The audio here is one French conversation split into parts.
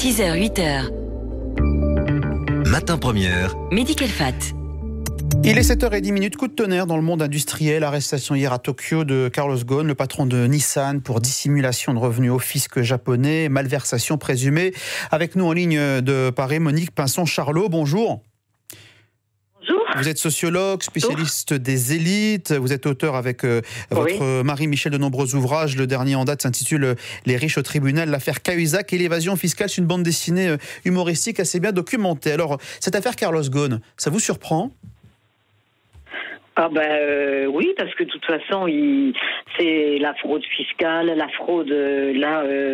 6h, 8h. Matin Première. Mehdi Kelfat. Il est 7h10, coup de tonnerre dans le monde industriel. Arrestation hier à Tokyo de Carlos Ghosn, le patron de Nissan, pour dissimulation de revenus au fisc japonais, malversation présumée. Avec nous en ligne de Paris, Monique Pinson-Charlot, bonjour. Bonjour. Vous êtes sociologue, spécialiste des élites. Vous êtes auteur avec votre mari Michel de nombreux ouvrages. Le dernier en date s'intitule « Les riches au tribunal, l'affaire Cahuzac et l'évasion fiscale ». C'est une bande dessinée humoristique assez bien documentée. Alors, cette affaire Carlos Ghosn, ça vous surprend ? Oui, parce que de toute façon, c'est la fraude fiscale, la fraude, le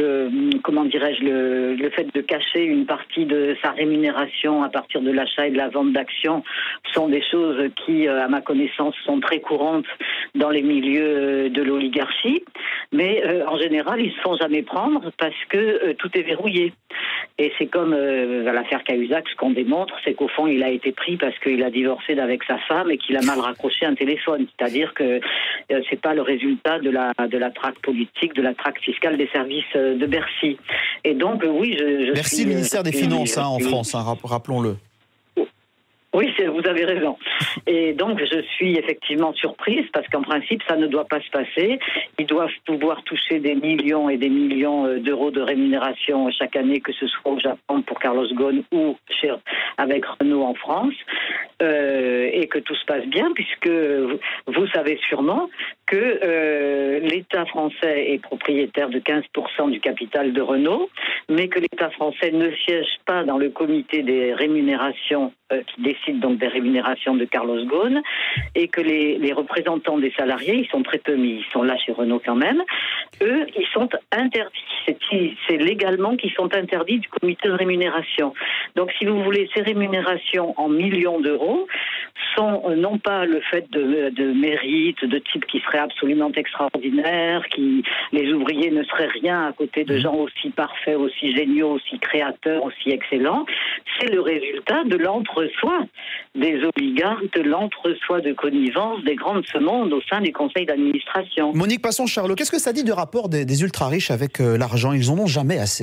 fait de cacher une partie de sa rémunération à partir de l'achat et de la vente d'actions sont des choses qui, à ma connaissance, sont très courantes dans les milieux de l'oligarchie. Mais en général, ils ne se font jamais prendre parce que tout est verrouillé. Et c'est comme l'affaire Cahuzac, ce qu'on démontre, c'est qu'au fond, il a été pris parce qu'il a divorcé d'avec sa femme et qu'il a mal raccroché un téléphone. C'est-à-dire que c'est pas le résultat de la traque politique, de la traque fiscale des services de Bercy. Et donc, oui, Bercy, le ministère des Finances en France, rappelons-le. Oui, vous avez raison. Et donc, je suis effectivement surprise parce qu'en principe, ça ne doit pas se passer. Ils doivent pouvoir toucher des millions et des millions d'euros de rémunération chaque année, que ce soit au Japon pour Carlos Ghosn ou avec Renault en France, et que tout se passe bien, puisque vous savez sûrement que l'État français est propriétaire de 15% du capital de Renault, mais que l'État français ne siège pas dans le comité des rémunérations qui décide donc des rémunérations de Carlos Ghosn, et que les représentants des salariés, ils sont très peu, mais ils sont là chez Renault quand même, eux, ils sont interdits. C'est légalement qu'ils sont interdits du comité de rémunération. Donc, si vous voulez, ces rémunérations en millions d'euros sont non pas le fait de mérite, de type qui serait absolument extraordinaire, les ouvriers ne seraient rien à côté de gens aussi parfaits, aussi géniaux, aussi créateurs, aussi excellents. C'est le résultat de l'entre-soi des oligarques, de l'entre-soi de connivence des grands de ce monde au sein du conseil d'administration. Monique Pinson-Charlot, qu'est-ce que ça dit du rapport des ultra-riches avec l'argent ? Ils n'en ont jamais assez ?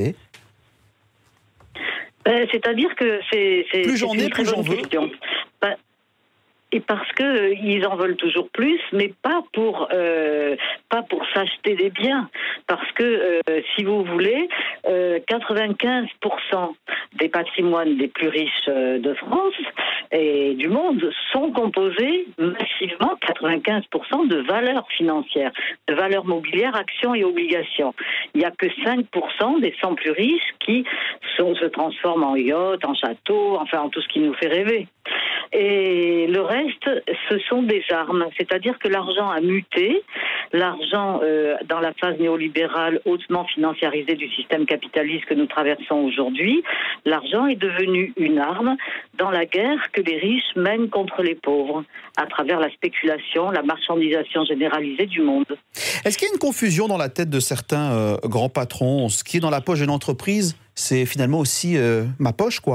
C'est-à-dire que c'est plus j'en ai, plus j'en veux. Et parce que ils en veulent toujours plus, mais pas pour s'acheter des biens. Parce que, si vous voulez, 95% des patrimoines des plus riches de France et du monde sont composés massivement, 95% de valeurs financières, de valeurs mobilières, actions et obligations. Il n'y a que 5% des 100 plus riches qui se transforment en yachts, en châteaux, enfin en tout ce qui nous fait rêver. Et le reste, ce sont des armes. C'est-à-dire que l'argent a muté. L'argent, dans la phase néolibérale hautement financiarisée du système capitaliste que nous traversons aujourd'hui, l'argent est devenu une arme dans la guerre que les riches mènent contre les pauvres, à travers la spéculation, la marchandisation généralisée du monde. Est-ce qu'il y a une confusion dans la tête de certains grands patrons ? Ce qui est dans la poche d'une entreprise, c'est finalement aussi ma poche, quoi ?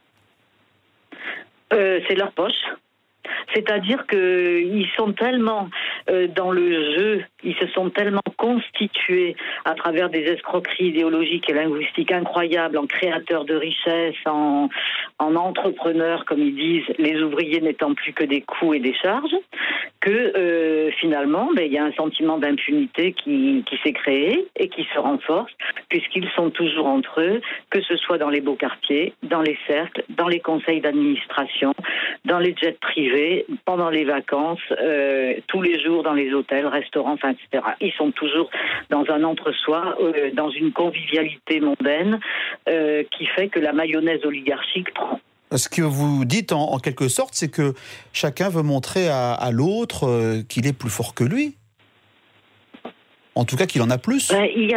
C'est leur poche. C'est-à-dire qu'ils sont tellement dans le jeu, ils se sont tellement constitués à travers des escroqueries idéologiques et linguistiques incroyables, en créateurs de richesses, en entrepreneurs, comme ils disent, les ouvriers n'étant plus que des coûts et des charges, que finalement, il y a un sentiment d'impunité qui s'est créé et qui se renforce, puisqu'ils sont toujours entre eux, que ce soit dans les beaux quartiers, dans les cercles, dans les conseils d'administration, dans les jets privés, pendant les vacances, tous les jours dans les hôtels, restaurants, etc. Ils sont toujours dans un entre-soi, dans une convivialité mondaine qui fait que la mayonnaise oligarchique prend. Ce que vous dites en quelque sorte, c'est que chacun veut montrer à l'autre qu'il est plus fort que lui. En tout cas, qu'il en a plus.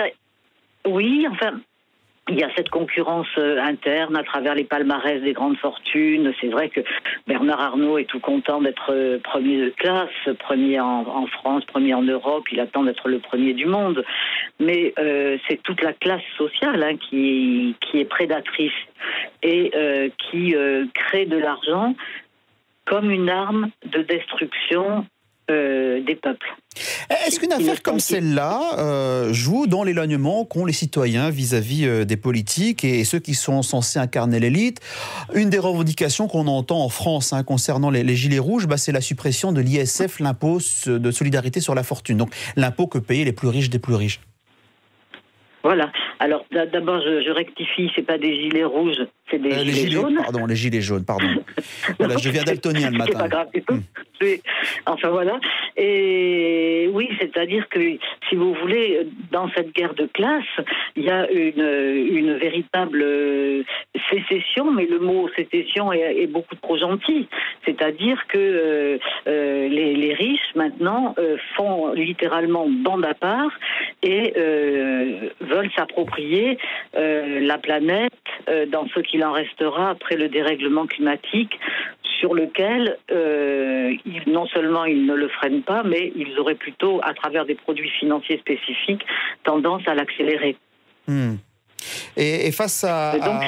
Il y a cette concurrence interne à travers les palmarès des grandes fortunes. C'est vrai que Bernard Arnault est tout content d'être premier de classe, premier en France, premier en Europe. Il attend d'être le premier du monde. Mais c'est toute la classe sociale qui est prédatrice et qui crée de l'argent comme une arme de destruction des peuples. Est-ce qu'une affaire comme celle-là joue dans l'éloignement qu'ont les citoyens vis-à-vis des politiques et ceux qui sont censés incarner l'élite? Une des revendications qu'on entend en France concernant les gilets rouges, c'est la suppression de l'ISF, l'impôt de solidarité sur la fortune. Donc l'impôt que payaient les plus riches des plus riches. Voilà. Alors d'abord, je rectifie, c'est pas des gilets rouges, c'est des gilets jaunes. Pardon, les gilets jaunes, pardon. Voilà, je deviens daltonien le matin. C'est pas grave du tout. Enfin voilà. Et oui, c'est-à-dire que, si vous voulez, dans cette guerre de classe, il y a une véritable sécession, mais le mot sécession est beaucoup trop gentil. C'est-à-dire que les riches, maintenant, font littéralement bande à part et veulent s'approprier la planète dans ce qu'il en restera après le dérèglement climatique, sur lequel non seulement ils ne le freinent pas, mais ils auraient plutôt, à travers des produits financiers spécifiques, tendance à l'accélérer. Et face à... Donc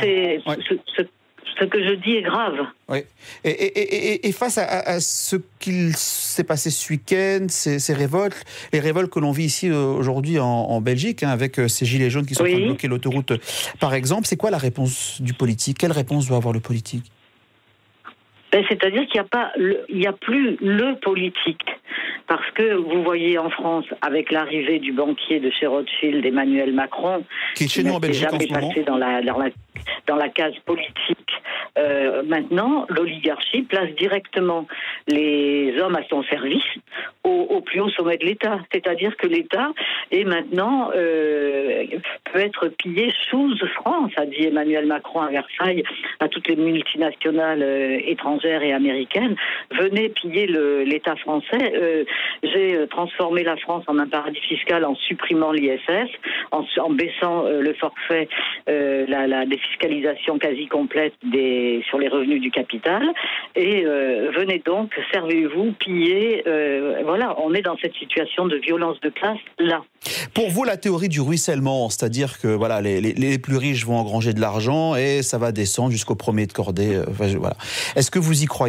ce que je dis est grave. Oui. Et face à ce qu'il s'est passé ce week-end, ces révoltes, les révoltes que l'on vit ici aujourd'hui en Belgique, avec ces gilets jaunes qui sont en train de bloquer l'autoroute, par exemple, c'est quoi la réponse du politique? Quelle réponse doit avoir le politique? C'est-à-dire qu'il n'y a plus le politique. Parce que vous voyez en France, avec l'arrivée du banquier de chez Rothschild, Emmanuel Macron, qui est chez nous en Belgique jamais passé dans la case politique. Maintenant, l'oligarchie place directement les hommes à son service au plus haut sommet de l'État. C'est-à-dire que l'État est maintenant peut être pillé sous France, a dit Emmanuel Macron à Versailles à toutes les multinationales étrangères et américaines. Venez piller l'État français. J'ai transformé la France en un paradis fiscal en supprimant l'ISF, en baissant le forfait, la défiscalisation quasi complète sur les revenus du capital. Et venez donc, servez-vous, pillez. Voilà, on est dans cette situation de violence de classe là. Pour vous, la théorie du ruissellement, c'est-à-dire que voilà, les plus riches vont engranger de l'argent et ça va descendre jusqu'au premier de cordée. Voilà. Est-ce que vous y croyez ?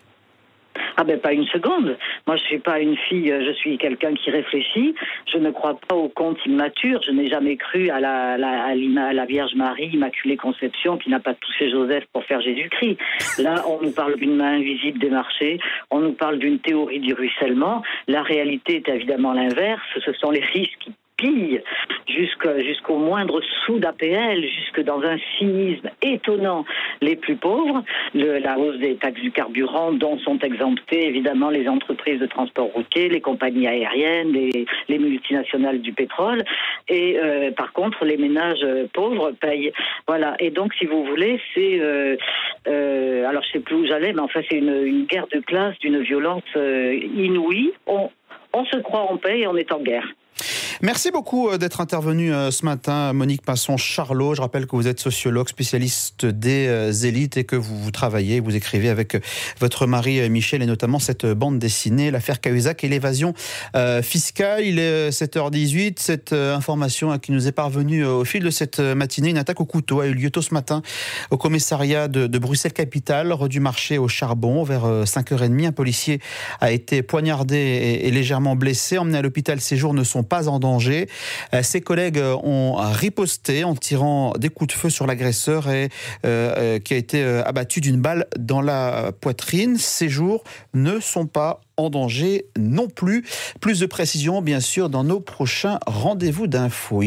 Pas une seconde. Moi, je suis pas une fille, je suis quelqu'un qui réfléchit. Je ne crois pas aux contes immatures. Je n'ai jamais cru à la Vierge Marie, Immaculée Conception, qui n'a pas touché Joseph pour faire Jésus-Christ. Là, on nous parle d'une main invisible des marchés. On nous parle d'une théorie du ruissellement. La réalité est évidemment l'inverse. Ce sont les riches qui pillent jusqu'au moindre sou d'APL, jusque dans un cynisme étonnant les plus pauvres. La hausse des taxes du carburant, dont sont exemptées évidemment les entreprises de transport routier, les compagnies aériennes, les multinationales du pétrole. Et par contre, les ménages pauvres payent. Voilà. Et donc, si vous voulez, c'est... alors, je sais plus où j'allais, mais enfin, c'est une guerre de classe d'une violence inouïe. On se croit en paix et on est en guerre. Merci beaucoup d'être intervenue ce matin, Monique Pinson-Charlot. Je rappelle que vous êtes sociologue, spécialiste des élites et que vous travaillez, vous écrivez avec votre mari Michel et notamment cette bande dessinée, l'affaire Cahuzac et l'évasion fiscale. Il est 7h18. Cette information qui nous est parvenue au fil de cette matinée, une attaque au couteau a eu lieu tôt ce matin au commissariat de Bruxelles-Capitale, rue du Marché au Charbon, vers 5h30. Un policier a été poignardé et légèrement blessé. Emmené à l'hôpital, ses jours ne sont pas en danger. Ses collègues ont riposté en tirant des coups de feu sur l'agresseur et qui a été abattu d'une balle dans la poitrine. Ses jours ne sont pas en danger non plus. Plus de précisions, bien sûr, dans nos prochains rendez-vous d'infos.